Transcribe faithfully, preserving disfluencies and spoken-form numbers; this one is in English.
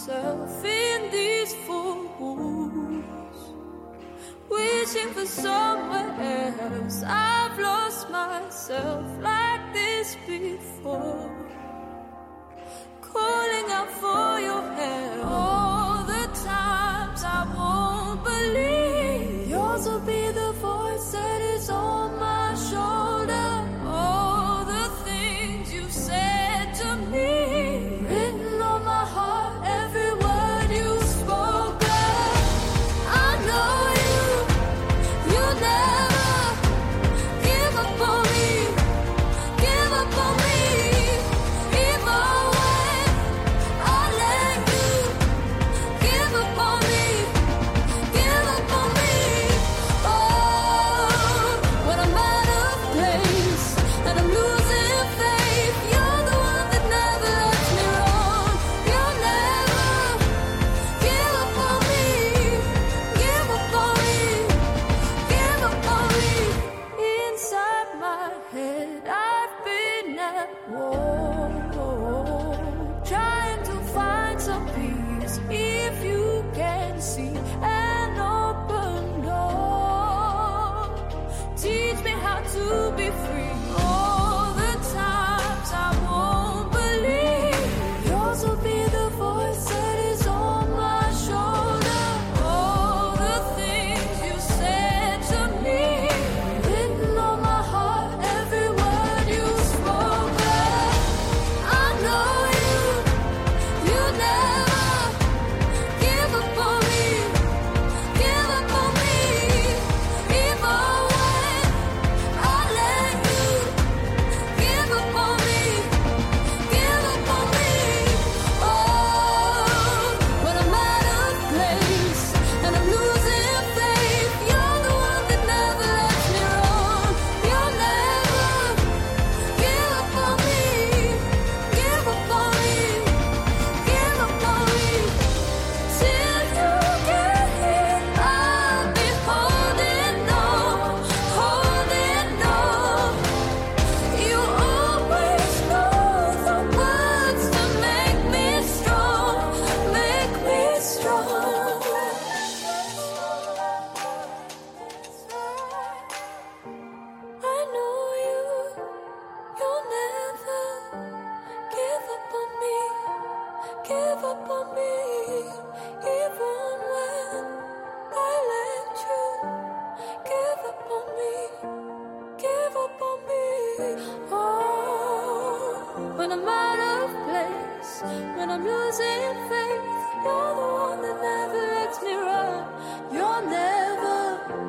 myself in these four walls, wishing for somewhere else. I've lost myself like this before, calling out for your help. All the times I won't believe, yours will be the voice that is on my shoulder. All the things you said to me, written on my heart, every word you spoke. I know you, you never give up on me, give up on me, even when I let you give up on me, give up on me. Oh, when I'm out of place and I'm losing faith, you're the one that never lets me wrong. You'll never give up on me, give up on me, give up on me. Inside my head, I've been at war, trying to find some peace. If you can see an open door, teach me how to be free. All the times I won't believe, yours will be the voice that is on my shoulder. All the things you said to me, written on my heart, every word you spoke. I know you, you never give up on me, give up on me, even when I let you give up on me, give up on me. Oh, when I'm out of place and I'm losing faith, you're the one that never lets me wrong. You'll never give up on me, give up on me, give up on me. Till you get here, I'll be holding on, holding on. You always know the words to make me strong, make me strong. I know you, you'll never give up on me, give up on me, even when I let you give up on me, give up on me. Oh, when I'm out of place, when I'm losing faith, you're the one that never lets me run. You'll never